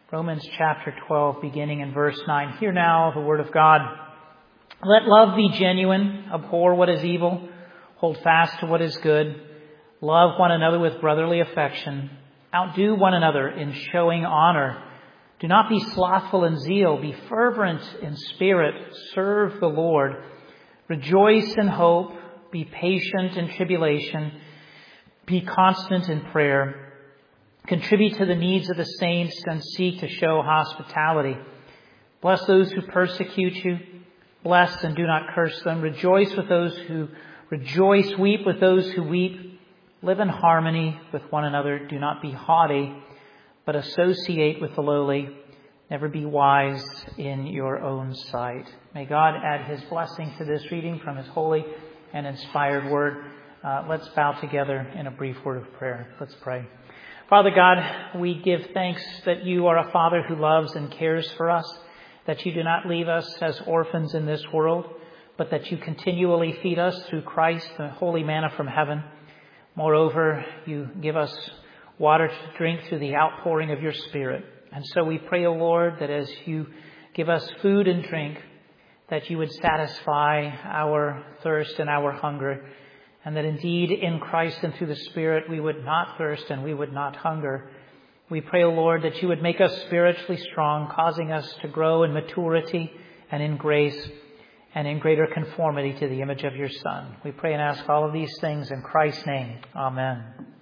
Romans chapter 12, beginning in verse 9. Hear now the word of God. Let love be genuine, abhor what is evil, hold fast to what is good, love one another with brotherly affection, outdo one another in showing honor. Do not be slothful in zeal, be fervent in spirit, serve the Lord. Rejoice in hope, be patient in tribulation, be constant in prayer. Contribute to the needs of the saints and seek to show hospitality. Bless those who persecute you. Bless and do not curse them. Rejoice with those who rejoice. Weep with those who weep. Live in harmony with one another. Do not be haughty, but associate with the lowly. Never be wise in your own sight. May God add His blessing to this reading from His holy and inspired word. Let's bow together in a brief word of prayer. Let's pray. Father God, we give thanks that you are a Father who loves and cares for us, that you do not leave us as orphans in this world, but that you continually feed us through Christ, the holy manna from heaven. Moreover, you give us water to drink through the outpouring of your Spirit. And so we pray, O Lord, that as you give us food and drink, that you would satisfy our thirst and our hunger, and that indeed in Christ and through the Spirit we would not thirst and we would not hunger. We pray, O Lord, that you would make us spiritually strong, causing us to grow in maturity and in grace and in greater conformity to the image of your Son. We pray and ask all of these things in Christ's name. Amen.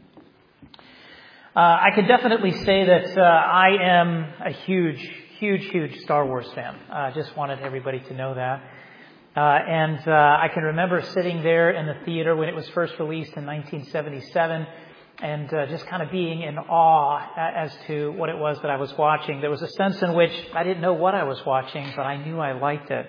I can definitely say that I am a huge Star Wars fan. I just wanted everybody to know that. I can remember sitting there in the theater when it was first released in 1977 and just kind of being in awe as to what it was that I was watching. There was a sense in which I didn't know what I was watching, but I knew I liked it.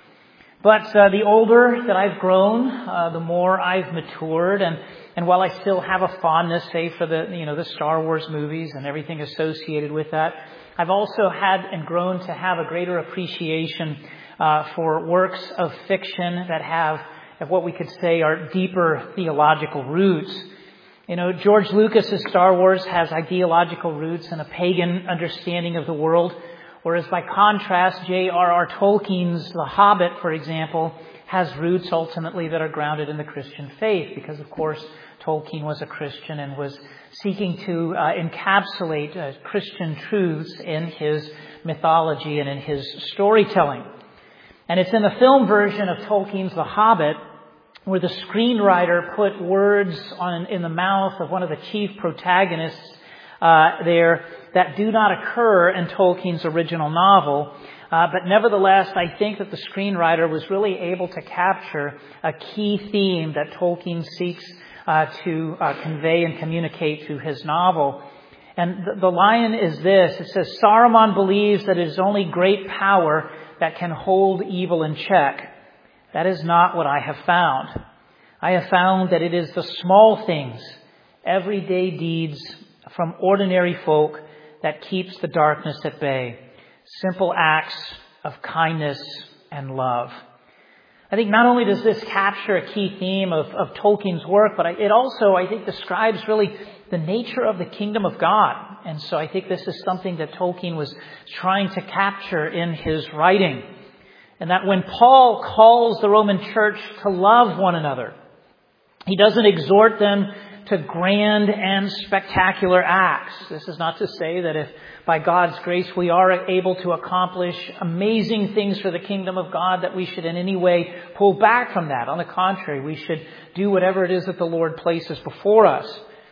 But the older that I've grown, the more I've matured, and while I still have a fondness, say, for the Star Wars movies and everything associated with that, I've also had and grown to have a greater appreciation for works of fiction that have what we could say are deeper theological roots. George Lucas's Star Wars has ideological roots and a pagan understanding of the world, whereas by contrast, J.R.R. Tolkien's The Hobbit, for example, has roots ultimately that are grounded in the Christian faith, because of course Tolkien was a Christian and was seeking to encapsulate Christian truths in his mythology and in his storytelling. And it's in the film version of Tolkien's The Hobbit where the screenwriter put words in the mouth of one of the chief protagonists there that do not occur in Tolkien's original novel. But nevertheless, I think that the screenwriter was really able to capture a key theme that Tolkien seeks to convey and communicate through his novel. And the line is this. It says, Saruman believes that it is only great power that can hold evil in check. That is not what I have found. I have found that it is the small things, everyday deeds from ordinary folk that keeps the darkness at bay. Simple acts of kindness and love. I think not only does this capture a key theme of Tolkien's work, but it also, I think, describes really the nature of the kingdom of God. And so I think this is something that Tolkien was trying to capture in his writing. And that when Paul calls the Roman church to love one another, he doesn't exhort them to grand and spectacular acts. This is not to say that if by God's grace we are able to accomplish amazing things for the kingdom of God, that we should in any way pull back from that. On the contrary, we should do whatever it is that the Lord places before us.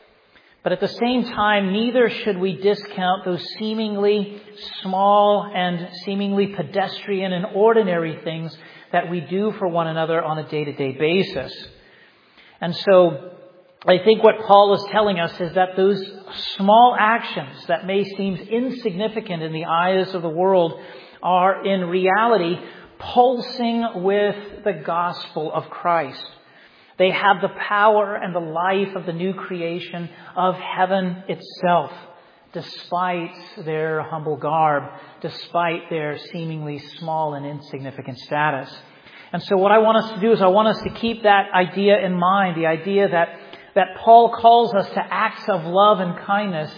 But at the same time, neither should we discount those seemingly small and seemingly pedestrian and ordinary things that we do for one another on a day-to-day basis. And so I think what Paul is telling us is that those small actions that may seem insignificant in the eyes of the world are in reality pulsing with the gospel of Christ. They have the power and the life of the new creation of heaven itself, despite their humble garb, despite their seemingly small and insignificant status. And so what I want us to do is I want us to keep that idea in mind, the idea that Paul calls us to acts of love and kindness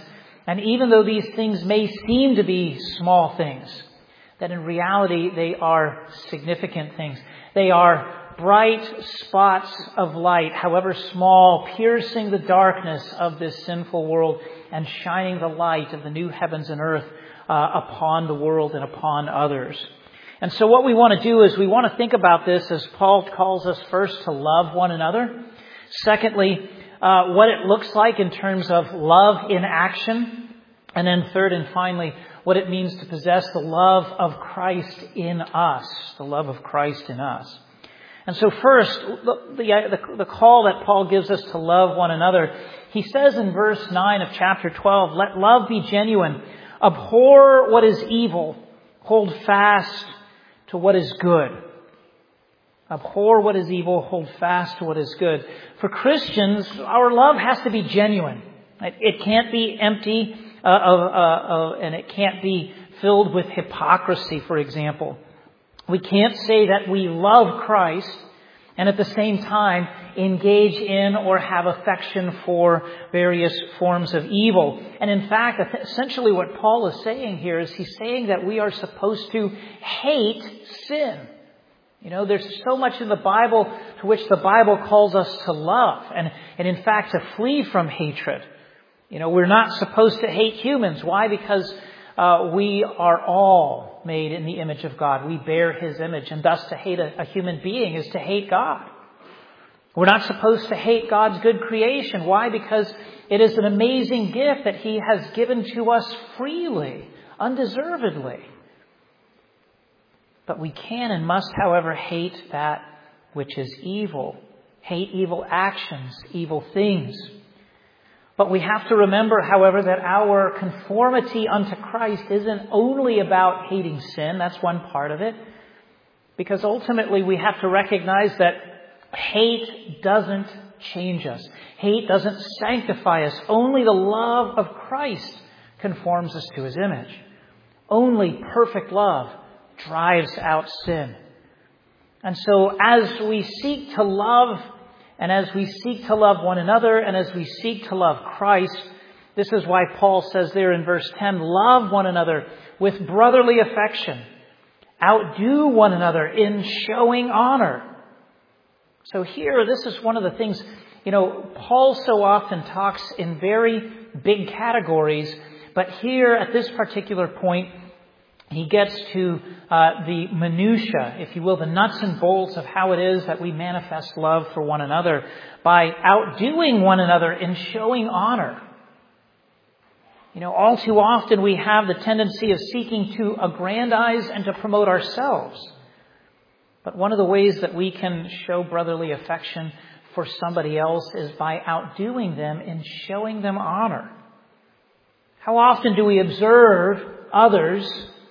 And even though these things may seem to be small things, that in reality they are significant things. They are bright spots of light, however small, piercing the darkness of this sinful world and shining the light of the new heavens and earth upon the world and upon others. And so what we want to do is we want to think about this as Paul calls us first to love one another. Secondly, what it looks like in terms of love in action. And then third and finally, what it means to possess the love of Christ in us. The love of Christ in us. And so first, the call that Paul gives us to love one another. He says in verse 9 of chapter 12, let love be genuine. Abhor what is evil. Hold fast to what is good. Abhor what is evil. Hold fast to what is good. For Christians, our love has to be genuine. It can't be empty and it can't be filled with hypocrisy, for example. We can't say that we love Christ and at the same time engage in or have affection for various forms of evil. And in fact, essentially what Paul is saying here is he's saying that we are supposed to hate sin. You know, there's so much in the Bible to which the Bible calls us to love and in fact to flee from hatred. You know, we're not supposed to hate humans. Why? Because we are all made in the image of God. We bear His image. And thus to hate a human being is to hate God. We're not supposed to hate God's good creation. Why? Because it is an amazing gift that He has given to us freely, undeservedly. But we can and must, however, hate that which is evil. Hate evil actions, evil things. But we have to remember, however, that our conformity unto Christ isn't only about hating sin. That's one part of it. Because ultimately we have to recognize that hate doesn't change us. Hate doesn't sanctify us. Only the love of Christ conforms us to His image. Only perfect love drives out sin. And so as we seek to love and as we seek to love one another, and as we seek to love Christ, this is why Paul says there in verse 10, love one another with brotherly affection. Outdo one another in showing honor. So here, this is one of the things, you know, Paul so often talks in very big categories, but here at this particular point, he gets to the minutiae, if you will, the nuts and bolts of how it is that we manifest love for one another by outdoing one another in showing honor. You know, all too often we have the tendency of seeking to aggrandize and to promote ourselves. But one of the ways that we can show brotherly affection for somebody else is by outdoing them in showing them honor. How often do we observe others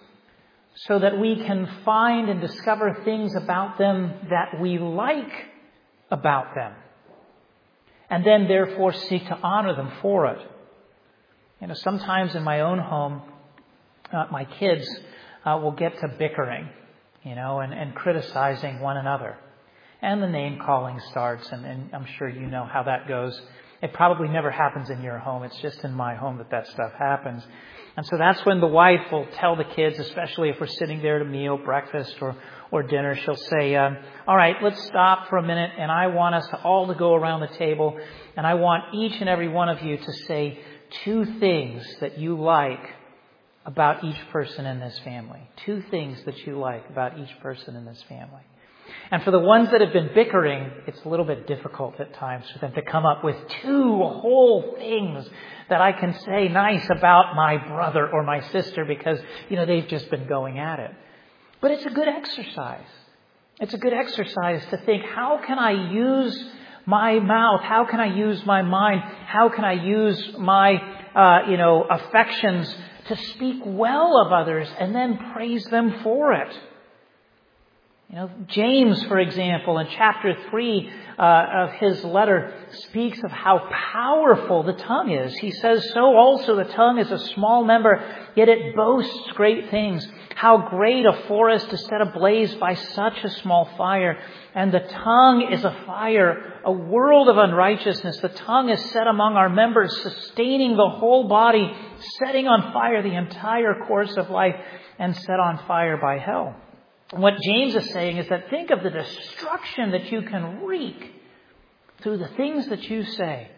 so that we can find and discover things about them that we like about them, and then therefore seek to honor them for it? You know, sometimes in my own home, my kids will get to bickering, you know, and criticizing one another. And the name calling starts, and I'm sure you know how that goes. It probably never happens in your home. It's just in my home that stuff happens. And so that's when the wife will tell the kids, especially if we're sitting there at a meal, breakfast or dinner, she'll say, all right, let's stop for a minute, and I want us all to go around the table, and I want each and every one of you to say 2 things that you like about each person in this family. 2 things that you like about each person in this family. And for the ones that have been bickering, it's a little bit difficult at times for them to come up with 2 whole things that I can say nice about my brother or my sister because, you know, they've just been going at it. But it's a good exercise. It's a good exercise to think, how can I use my mouth? How can I use my mind? How can I use my, affections to speak well of others and then praise them for it? James, for example, in chapter 3 of his letter, speaks of how powerful the tongue is. He says, so also the tongue is a small member, yet it boasts great things. How great a forest is set ablaze by such a small fire. And the tongue is a fire, a world of unrighteousness. The tongue is set among our members, sustaining the whole body, setting on fire the entire course of life, and set on fire by hell. What James is saying is that think of the destruction that you can wreak through the things that you say.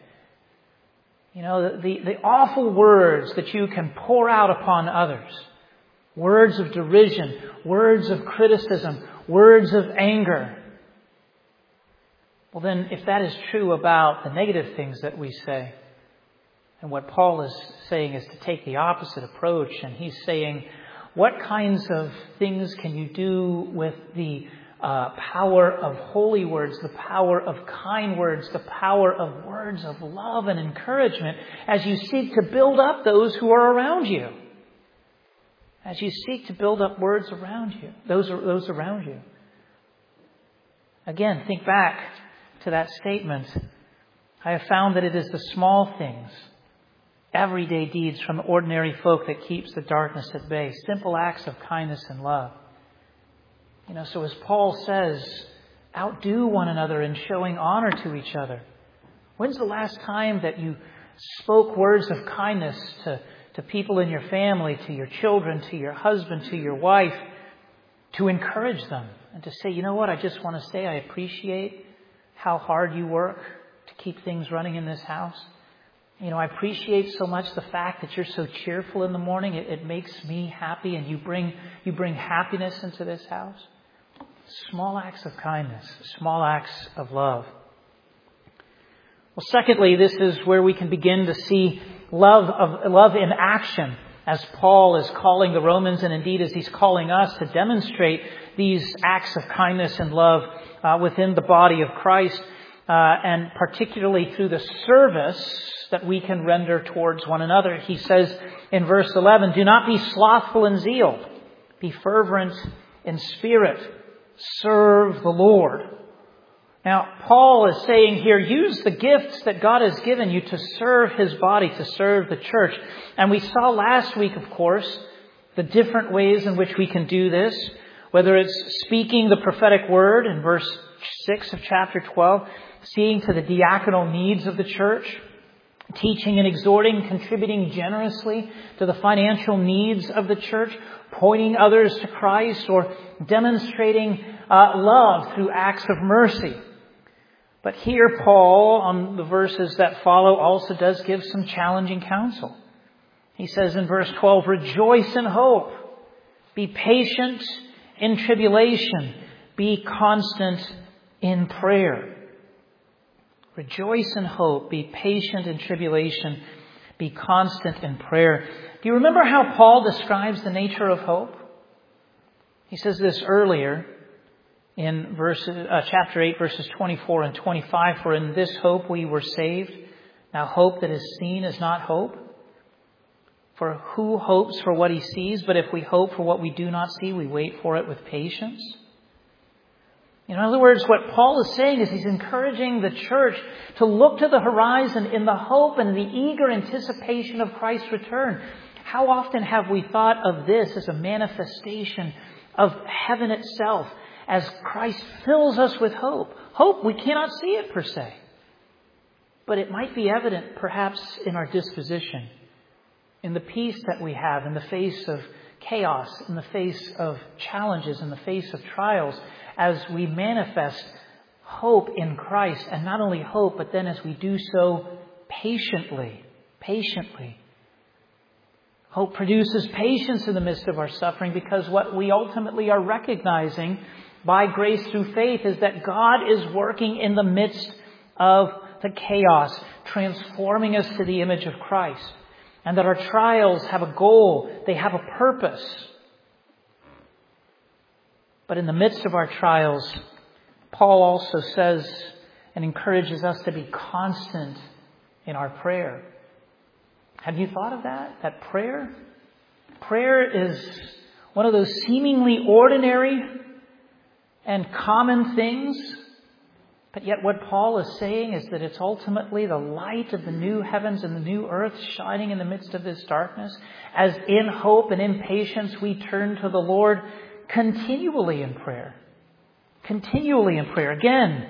The awful words that you can pour out upon others. Words of derision, words of criticism, words of anger. Well then, if that is true about the negative things that we say, and what Paul is saying is to take the opposite approach, and he's saying, what kinds of things can you do with the power of holy words, the power of kind words, the power of words of love and encouragement as you seek to build up those who are around you? As you seek to build up words around you, those around you. Again, think back to that statement. I have found that it is the small things, everyday deeds from ordinary folk that keeps the darkness at bay. Simple acts of kindness and love. So as Paul says, outdo one another in showing honor to each other. When's the last time that you spoke words of kindness to people in your family, to your children, to your husband, to your wife, to encourage them and to say, I just want to say I appreciate how hard you work to keep things running in this house. I appreciate so much the fact that you're so cheerful in the morning. It makes me happy, and you bring happiness into this house. Small acts of kindness, small acts of love. Well, secondly, this is where we can begin to see love in action, as Paul is calling the Romans, and indeed as he's calling us to demonstrate these acts of kindness and love within the body of Christ, and particularly through the service that we can render towards one another. He says in verse 11, do not be slothful in zeal. Be fervent in spirit. Serve the Lord. Now, Paul is saying here, use the gifts that God has given you to serve His body, to serve the church. And we saw last week, of course, the different ways in which we can do this. Whether it's speaking the prophetic word in verse 6 of chapter 12, seeing to the diaconal needs of the church, teaching and exhorting, contributing generously to the financial needs of the church, pointing others to Christ, or demonstrating love through acts of mercy. But here Paul, on the verses that follow, also does give some challenging counsel. He says in verse 12, rejoice in hope, be patient in tribulation, be constant in prayer. Rejoice in hope, be patient in tribulation, be constant in prayer. Do you remember how Paul describes the nature of hope? He says this earlier in chapter 8, verses 24 and 25. For in this hope we were saved. Now hope that is seen is not hope. For who hopes for what he sees? But if we hope for what we do not see, we wait for it with patience. In other words, what Paul is saying is he's encouraging the church to look to the horizon in the hope and the eager anticipation of Christ's return. How often have we thought of this as a manifestation of heaven itself, as Christ fills us with hope? Hope, we cannot see it per se, but it might be evident perhaps in our disposition, in the peace that we have in the face of chaos, in the face of challenges, in the face of trials, as we manifest hope in Christ. And not only hope, but then as we do so patiently. Hope produces patience in the midst of our suffering, because what we ultimately are recognizing by grace through faith is that God is working in the midst of the chaos, transforming us to the image of Christ. And that our trials have a goal, they have a purpose. But in the midst of our trials, Paul also says and encourages us to be constant in our prayer. Have you thought of that? That prayer is one of those seemingly ordinary and common things. But yet what Paul is saying is that it's ultimately the light of the new heavens and the new earth shining in the midst of this darkness, as in hope and in patience we turn to the Lord continually in prayer. Continually in prayer. Again,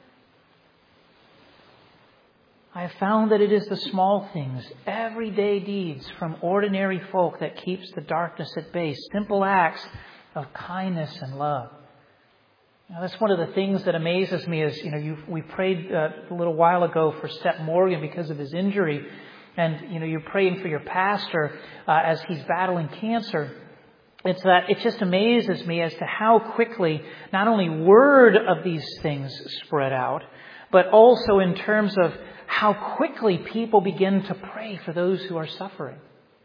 I have found that it is the small things, everyday deeds from ordinary folk that keeps the darkness at bay. Simple acts of kindness and love. Now, that's one of the things that amazes me is, we prayed a little while ago for Seth Morgan because of his injury. And, you're praying for your pastor as he's battling cancer. It just amazes me as to how quickly not only word of these things spread out, but also in terms of how quickly people begin to pray for those who are suffering.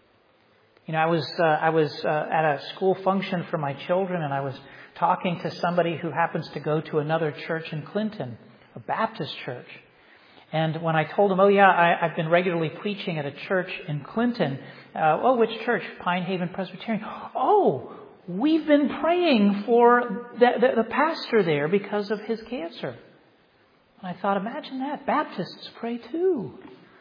I was at a school function for my children, and I was talking to somebody who happens to go to another church in Clinton, a Baptist church. And when I told him, I've been regularly preaching at a church in Clinton. Which church? Pine Haven Presbyterian. Oh, we've been praying for the pastor there because of his cancer. And I thought, imagine that. Baptists pray too.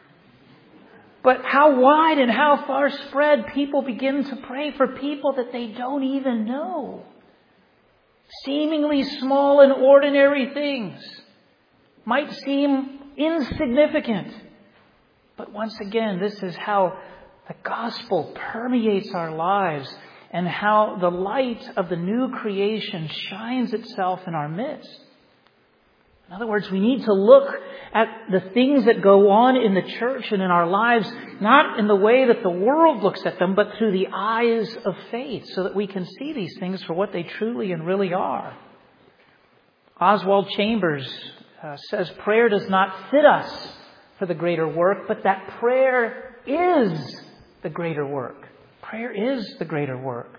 But how wide and how far spread people begin to pray for people that they don't even know. Seemingly small and ordinary things might seem insignificant. But once again, this is how the gospel permeates our lives and how the light of the new creation shines itself in our midst. In other words, we need to look at the things that go on in the church and in our lives, not in the way that the world looks at them, but through the eyes of faith, so that we can see these things for what they truly and really are. Oswald Chambers says prayer does not fit us for the greater work, but that prayer is the greater work. Prayer is the greater work.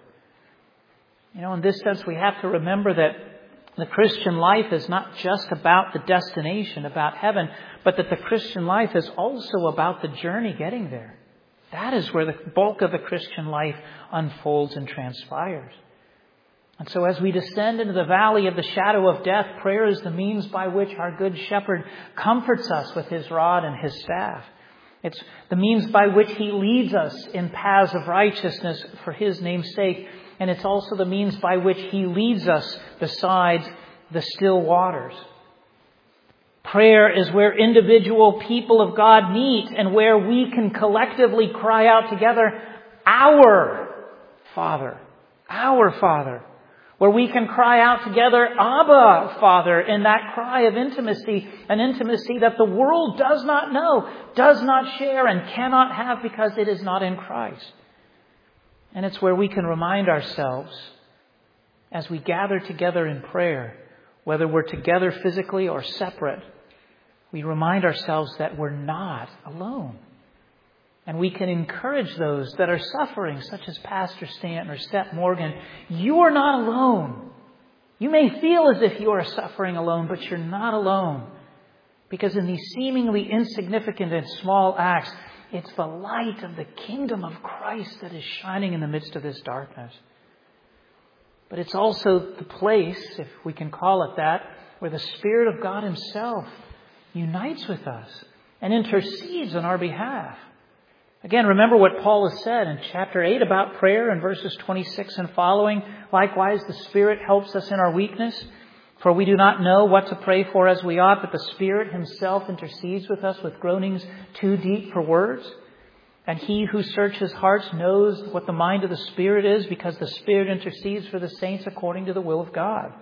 In this sense, we have to remember that the Christian life is not just about the destination, about heaven, but that the Christian life is also about the journey getting there. That is where the bulk of the Christian life unfolds and transpires. And so as we descend into the valley of the shadow of death, prayer is the means by which our good shepherd comforts us with his rod and his staff. It's the means by which he leads us in paths of righteousness for his name's sake. And it's also the means by which he leads us beside the still waters. Prayer is where individual people of God meet and where we can collectively cry out together, Our Father, Our Father. Where we can cry out together, Abba, Father, in that cry of intimacy, an intimacy that the world does not know, does not share, and cannot have because it is not in Christ. And it's where we can remind ourselves, as we gather together in prayer, whether we're together physically or separate, we remind ourselves that we're not alone. And we can encourage those that are suffering, such as Pastor Stanton or Seth Morgan. You are not alone. You may feel as if you are suffering alone, but you're not alone. Because in these seemingly insignificant and small acts, it's the light of the kingdom of Christ that is shining in the midst of this darkness. But it's also the place, if we can call it that, where the Spirit of God Himself unites with us and intercedes on our behalf. Again, remember what Paul has said in chapter 8 about prayer in verses 26 and following. Likewise, the Spirit helps us in our weakness. For we do not know what to pray for as we ought, but the Spirit Himself intercedes with us with groanings too deep for words. And He who searches hearts knows what the mind of the Spirit is, because the Spirit intercedes for the saints according to the will of God.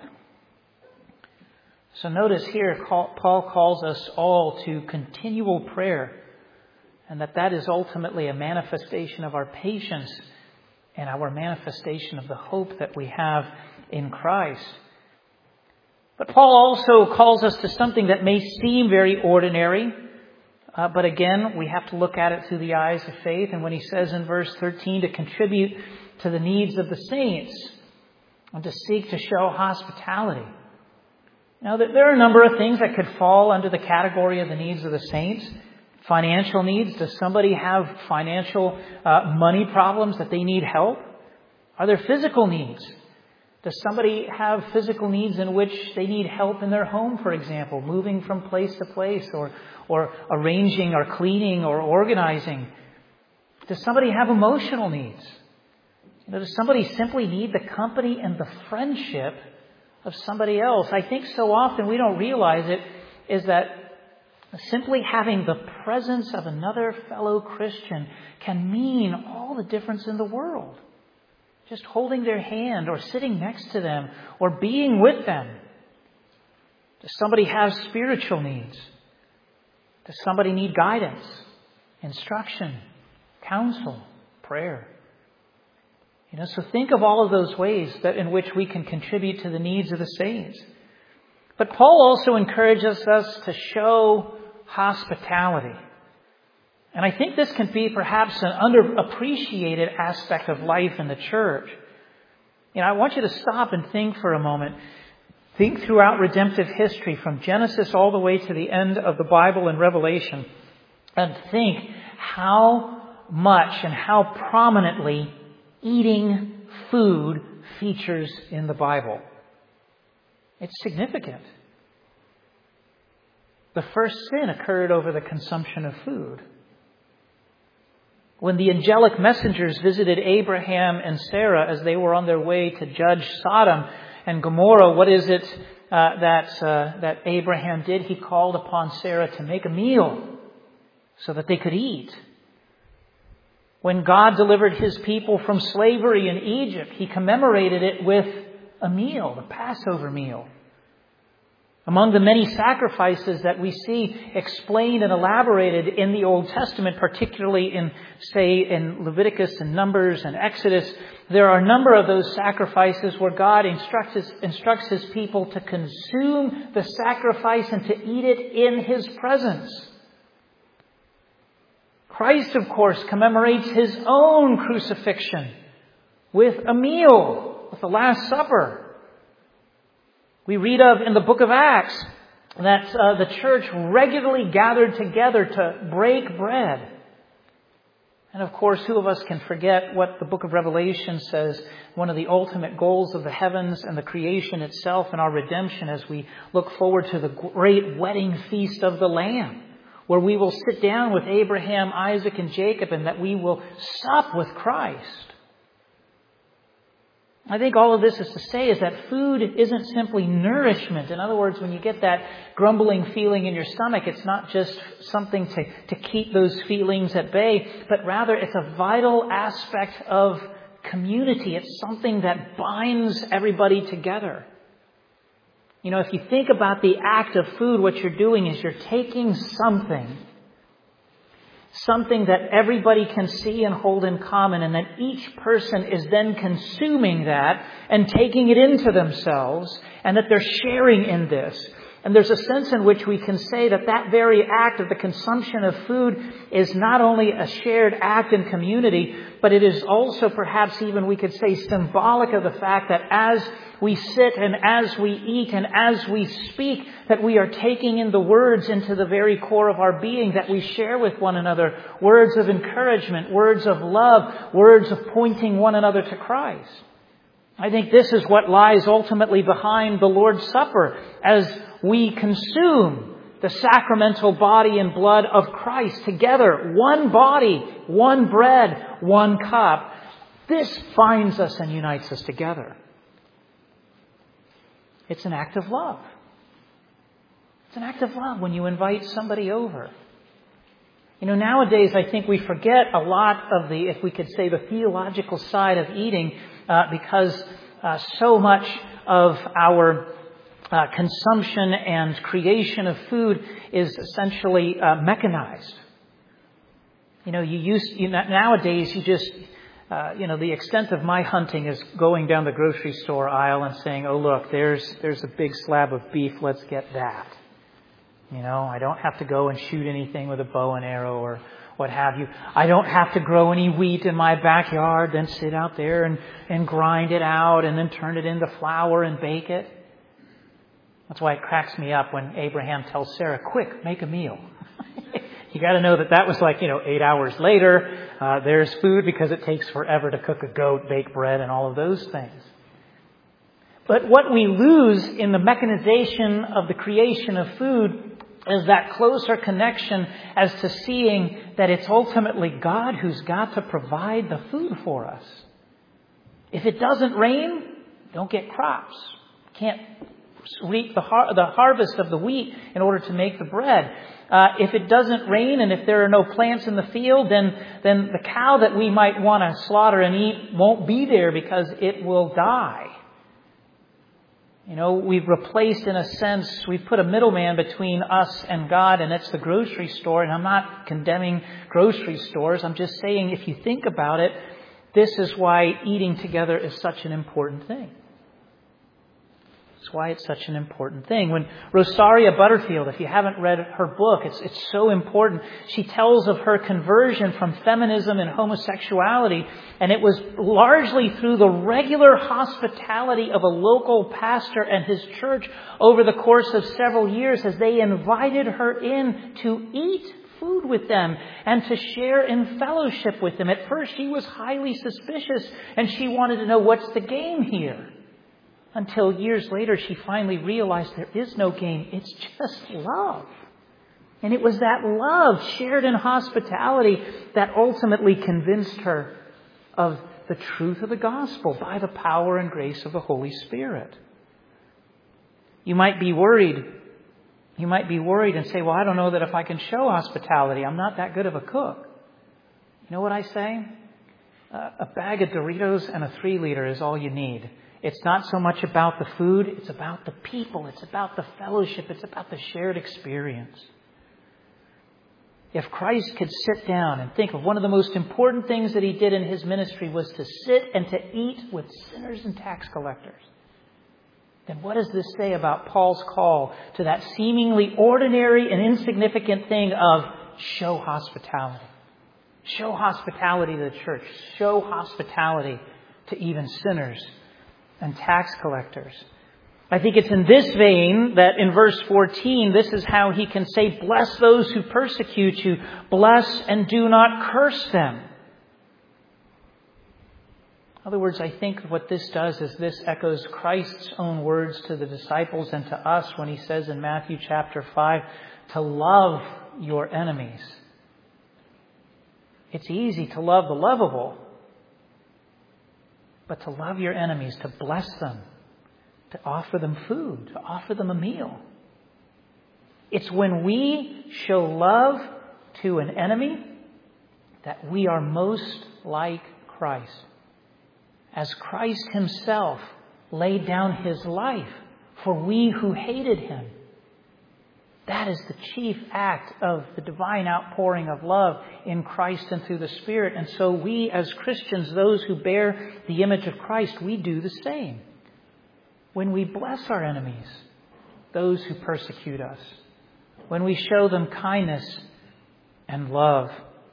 So notice here, Paul calls us all to continual prayer, and that is ultimately a manifestation of our patience and our manifestation of the hope that we have in Christ. But Paul also calls us to something that may seem very ordinary, but again, we have to look at it through the eyes of faith. And when he says in verse 13 to contribute to the needs of the saints and to seek to show hospitality. Now, there are a number of things that could fall under the category of the needs of the saints. Financial needs. Does somebody have financial money problems that they need help? Are there physical needs? Does somebody have physical needs in which they need help in their home, for example, moving from place to place, or arranging or cleaning or organizing? Does somebody have emotional needs? Does somebody simply need the company and the friendship of somebody else? I think so often we don't realize it, is that simply having the presence of another fellow Christian can mean all the difference in the world. Just holding their hand or sitting next to them or being with them. Does somebody have spiritual needs? Does somebody need guidance, instruction, counsel, prayer? So think of all of those ways that in which we can contribute to the needs of the saints. But Paul also encourages us to show hospitality. And I think this can be perhaps an underappreciated aspect of life in the church. I want you to stop and think for a moment. Think throughout redemptive history from Genesis all the way to the end of the Bible and Revelation. And think how much and how prominently eating food features in the Bible. It's significant. The first sin occurred over the consumption of food. When the angelic messengers visited Abraham and Sarah as they were on their way to judge Sodom and Gomorrah, what is it that Abraham did? He called upon Sarah to make a meal so that they could eat. When God delivered His people from slavery in Egypt, He commemorated it with a meal, the Passover meal. Among the many sacrifices that we see explained and elaborated in the Old Testament, particularly in Leviticus and Numbers and Exodus, there are a number of those sacrifices where God instructs His people to consume the sacrifice and to eat it in His presence. Christ, of course, commemorates His own crucifixion with a meal, with the Last Supper. We read of in the book of Acts that the church regularly gathered together to break bread. And of course, who of us can forget what the book of Revelation says, one of the ultimate goals of the heavens and the creation itself and our redemption as we look forward to the great wedding feast of the Lamb, where we will sit down with Abraham, Isaac, and Jacob, and that we will sup with Christ. I think all of this is to say is that food isn't simply nourishment. In other words, when you get that grumbling feeling in your stomach, it's not just something to keep those feelings at bay, but rather it's a vital aspect of community. It's something that binds everybody together. If you think about the act of food, what you're doing is you're taking something that everybody can see and hold in common, and that each person is then consuming that and taking it into themselves, and that they're sharing in this. And there's a sense in which we can say that that very act of the consumption of food is not only a shared act in community, but it is also perhaps even, we could say, symbolic of the fact that as we sit and as we eat and as we speak, that we are taking in the words into the very core of our being that we share with one another. Words of encouragement, words of love, words of pointing one another to Christ. I think this is what lies ultimately behind the Lord's Supper as we consume the sacramental body and blood of Christ together. One body, one bread, one cup. This binds us and unites us together. It's an act of love. It's an act of love when you invite somebody over. Nowadays I think we forget a lot of the, if we could say, the theological side of eating because so much of our consumption and creation of food is essentially mechanized. Nowadays you just, the extent of my hunting is going down the grocery store aisle and saying, oh look, there's a big slab of beef, let's get that. I don't have to go and shoot anything with a bow and arrow or what have you. I don't have to grow any wheat in my backyard, then sit out there and grind it out and then turn it into flour and bake it. That's why it cracks me up when Abraham tells Sarah, quick, make a meal. You got to know that was 8 hours later. There's food because it takes forever to cook a goat, bake bread, and all of those things. But what we lose in the mechanization of the creation of food is that closer connection as to seeing that it's ultimately God who's got to provide the food for us. If it doesn't rain, don't get crops. Can't reap the harvest of the wheat in order to make the bread. If it doesn't rain and if there are no plants in the field, then the cow that we might want to slaughter and eat won't be there because it will die. We've replaced, in a sense, we've put a middleman between us and God, and that's the grocery store. And I'm not condemning grocery stores. I'm just saying, if you think about it, this is why eating together is such an important thing. That's why it's such an important thing. When Rosaria Butterfield, if you haven't read her book, it's so important. She tells of her conversion from feminism and homosexuality, and it was largely through the regular hospitality of a local pastor and his church over the course of several years as they invited her in to eat food with them and to share in fellowship with them. At first she was highly suspicious and she wanted to know, what's the game here? Until years later, she finally realized there is no game. It's just love. And it was that love shared in hospitality that ultimately convinced her of the truth of the gospel by the power and grace of the Holy Spirit. You might be worried. You might be worried and say, well, I don't know that if I can show hospitality. I'm not that good of a cook. You know what I say? A bag of Doritos and a 3-liter is all you need. It's not so much about the food, it's about the people, it's about the fellowship, it's about the shared experience. If Christ could sit down and think of one of the most important things that he did in his ministry was to sit and to eat with sinners and tax collectors, then what does this say about Paul's call to that seemingly ordinary and insignificant thing of show hospitality? Show hospitality to the church. Show hospitality to even sinners and tax collectors. I think it's in this vein that in verse 14, this is how he can say, bless those who persecute you, bless and do not curse them. In other words, I think what this does is this echoes Christ's own words to the disciples and to us when he says in Matthew chapter 5, to love your enemies. It's easy to love the lovable, but to love your enemies, to bless them, to offer them food, to offer them a meal. It's when we show love to an enemy that we are most like Christ. As Christ himself laid down his life for we who hated him. That is the chief act of the divine outpouring of love in Christ and through the Spirit. And so we as Christians, those who bear the image of Christ, we do the same. When we bless our enemies, those who persecute us, when we show them kindness and love.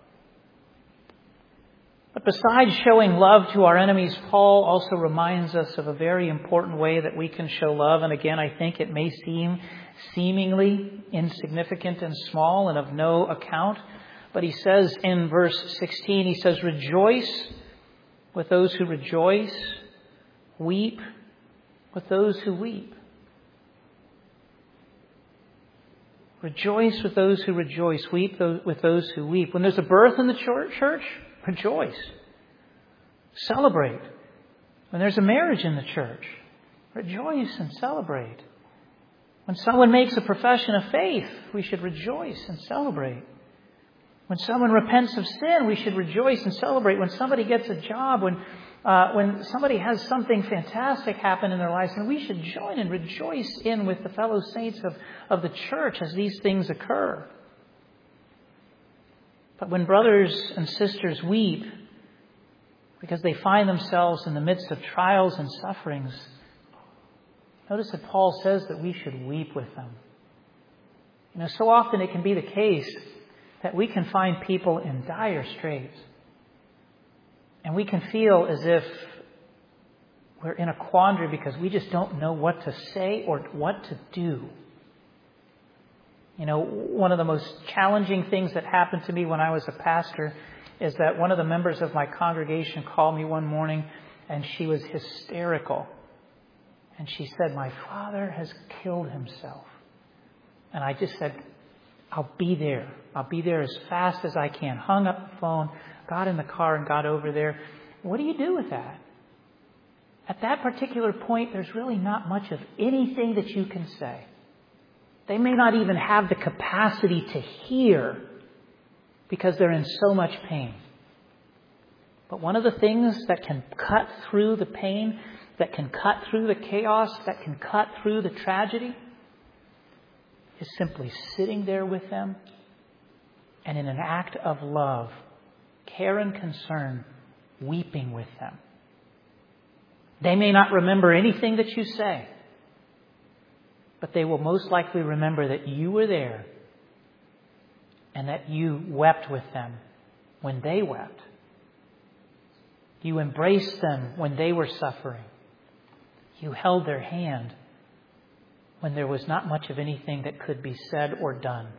But besides showing love to our enemies, Paul also reminds us of a very important way that we can show love. And again, I think it may seem seemingly insignificant and small and of no account. But he says in verse 16, he says, rejoice with those who rejoice, weep with those who weep. Rejoice with those who rejoice, weep with those who weep. When there's a birth in the church, rejoice. Celebrate. When there's a marriage in the church, rejoice and celebrate. When someone makes a profession of faith, we should rejoice and celebrate. When someone repents of sin, we should rejoice and celebrate. When somebody gets a job, when somebody has something fantastic happen in their lives, and we should join and rejoice in with the fellow saints of the church as these things occur. But when brothers and sisters weep because they find themselves in the midst of trials and sufferings, notice that Paul says that we should weep with them. So often it can be the case that we can find people in dire straits. And we can feel as if we're in a quandary because we just don't know what to say or what to do. One of the most challenging things that happened to me when I was a pastor is that one of the members of my congregation called me one morning and she was hysterical. And she said, "My father has killed himself." And I just said, "I'll be there. I'll be there as fast as I can." Hung up the phone, got in the car and got over there. What do you do with that? At that particular point, there's really not much of anything that you can say. They may not even have the capacity to hear because they're in so much pain. But one of the things that can cut through the pain, that can cut through the chaos, that can cut through the tragedy, is simply sitting there with them and in an act of love, care and concern, weeping with them. They may not remember anything that you say, but they will most likely remember that you were there and that you wept with them when they wept. You embraced them when they were suffering. You held their hand when there was not much of anything that could be said or done.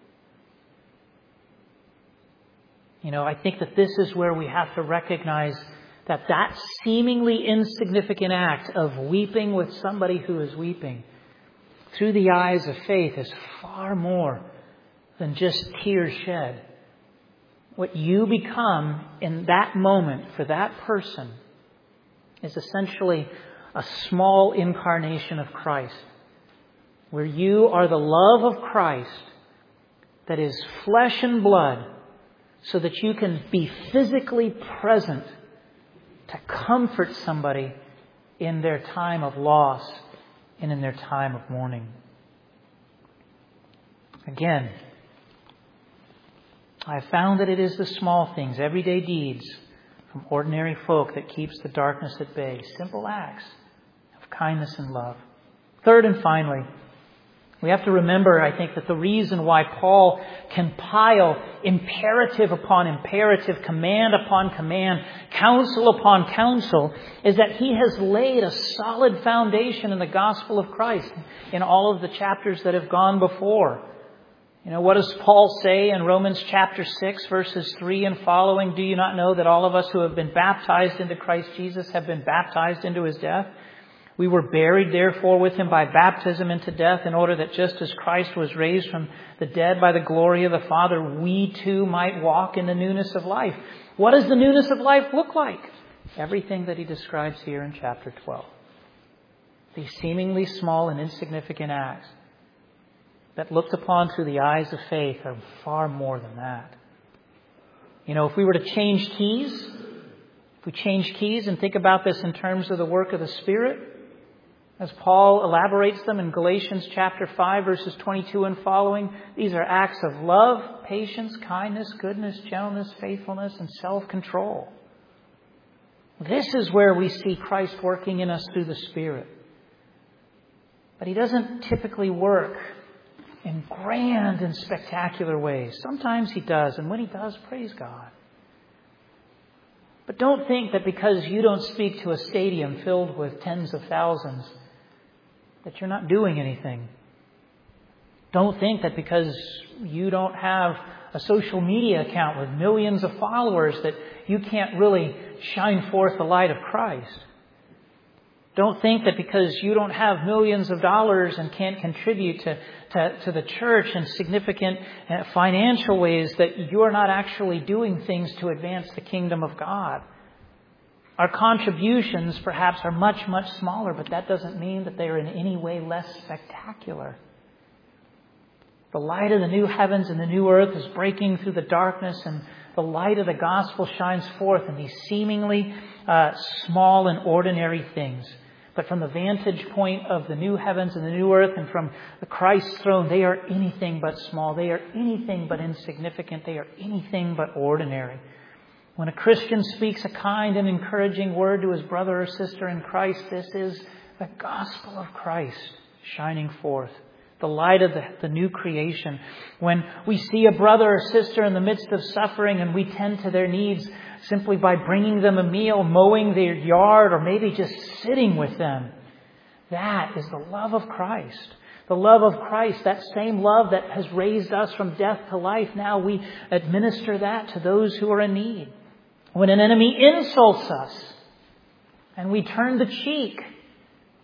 I think that this is where we have to recognize that seemingly insignificant act of weeping with somebody who is weeping through the eyes of faith is far more than just tears shed. What you become in that moment for that person is essentially a small incarnation of Christ, where you are the love of Christ that is flesh and blood, so that you can be physically present to comfort somebody in their time of loss and in their time of mourning. Again, I have found that it is the small things, everyday deeds from ordinary folk that keeps the darkness at bay. Simple acts of kindness and love. Third and finally, we have to remember, I think, that the reason why Paul can pile imperative upon imperative, command upon command, counsel upon counsel, is that he has laid a solid foundation in the gospel of Christ in all of the chapters that have gone before. What does Paul say in Romans chapter 6, verses 3 and following? "Do you not know that all of us who have been baptized into Christ Jesus have been baptized into his death? We were buried, therefore, with him by baptism into death, in order that just as Christ was raised from the dead by the glory of the Father, we too might walk in the newness of life." What does the newness of life look like? Everything that he describes here in chapter 12. These seemingly small and insignificant acts that looked upon through the eyes of faith are far more than that. If we were to change keys, if we change keys and think about this in terms of the work of the Spirit, as Paul elaborates them in Galatians chapter 5, verses 22 and following, these are acts of love, patience, kindness, goodness, gentleness, faithfulness, and self-control. This is where we see Christ working in us through the Spirit. But he doesn't typically work in grand and spectacular ways. Sometimes he does, and when he does, praise God. But don't think that because you don't speak to a stadium filled with tens of thousands, that you're not doing anything. Don't think that because you don't have a social media account with millions of followers that you can't really shine forth the light of Christ. Don't think that because you don't have millions of dollars and can't contribute to the church in significant financial ways that you're not actually doing things to advance the kingdom of God. Our contributions perhaps are much, much smaller, but that doesn't mean that they are in any way less spectacular. The light of the new heavens and the new earth is breaking through the darkness, and the light of the gospel shines forth in these seemingly small and ordinary things. But from the vantage point of the new heavens and the new earth and from the Christ's throne, they are anything but small. They are anything but insignificant. They are anything but ordinary. When a Christian speaks a kind and encouraging word to his brother or sister in Christ, this is the gospel of Christ shining forth, the light of the new creation. When we see a brother or sister in the midst of suffering and we tend to their needs simply by bringing them a meal, mowing their yard, or maybe just sitting with them, that is the love of Christ. The love of Christ, that same love that has raised us from death to life, now we administer that to those who are in need. When an enemy insults us and we turn the cheek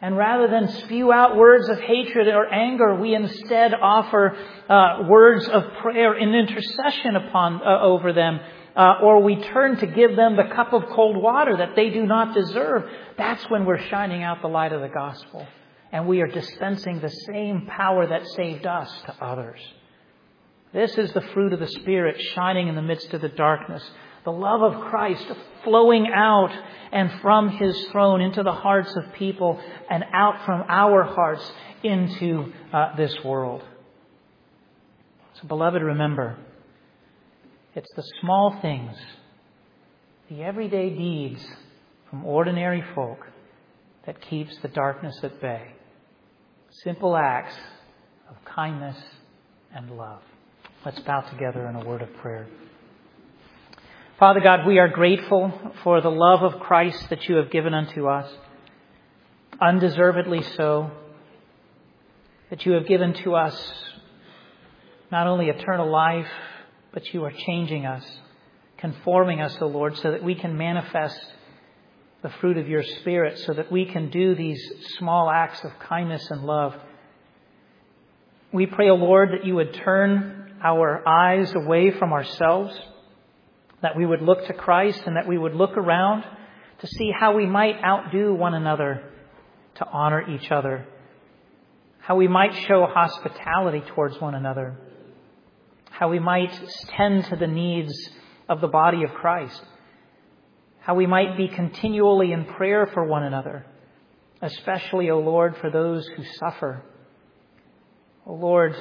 And rather than spew out words of hatred or anger, we instead offer words of prayer and intercession over them. Or we turn to give them the cup of cold water that they do not deserve. That's when we're shining out the light of the gospel. And we are dispensing the same power that saved us to others. This is the fruit of the Spirit shining in the midst of the darkness. The love of Christ flowing out and from His throne into the hearts of people and out from our hearts into this world. So, beloved, remember, it's the small things, the everyday deeds from ordinary folk that keeps the darkness at bay. Simple acts of kindness and love. Let's bow together in a word of prayer. Father God, we are grateful for the love of Christ that you have given unto us, undeservedly so, that you have given to us not only eternal life, but you are changing us, conforming us, O Lord, so that we can manifest the fruit of your Spirit, so that we can do these small acts of kindness and love. We pray, O Lord, that you would turn our eyes away from ourselves, that we would look to Christ and that we would look around to see how we might outdo one another to honor each other, how we might show hospitality towards one another, how we might tend to the needs of the body of Christ, how we might be continually in prayer for one another, especially, O Lord, for those who suffer. O Lord,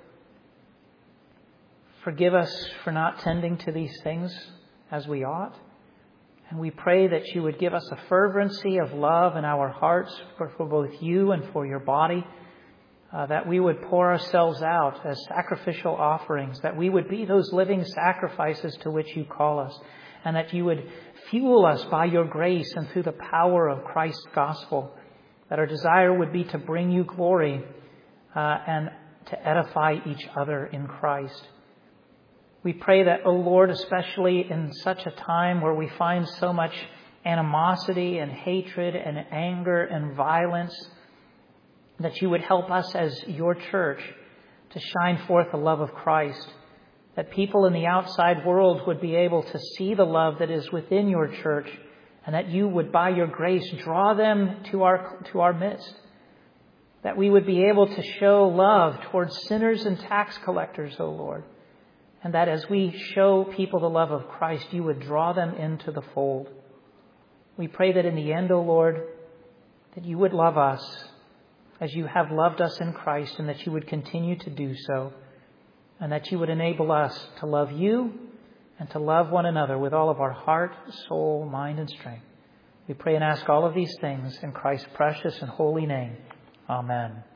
forgive us for not tending to these things as we ought. And we pray that you would give us a fervency of love in our hearts for both you and for your body, that we would pour ourselves out as sacrificial offerings, that we would be those living sacrifices to which you call us, and that you would fuel us by your grace and through the power of Christ's gospel, that our desire would be to bring you glory and to edify each other in Christ. We pray that, O Lord, especially in such a time where we find so much animosity and hatred and anger and violence, that you would help us as your church to shine forth the love of Christ, that people in the outside world would be able to see the love that is within your church, and that you would, by your grace, draw them to our midst, that we would be able to show love towards sinners and tax collectors, O Lord, and that as we show people the love of Christ, you would draw them into the fold. We pray that in the end, O Lord, that you would love us as you have loved us in Christ, and that you would continue to do so, and that you would enable us to love you and to love one another with all of our heart, soul, mind, and strength. We pray and ask all of these things in Christ's precious and holy name. Amen.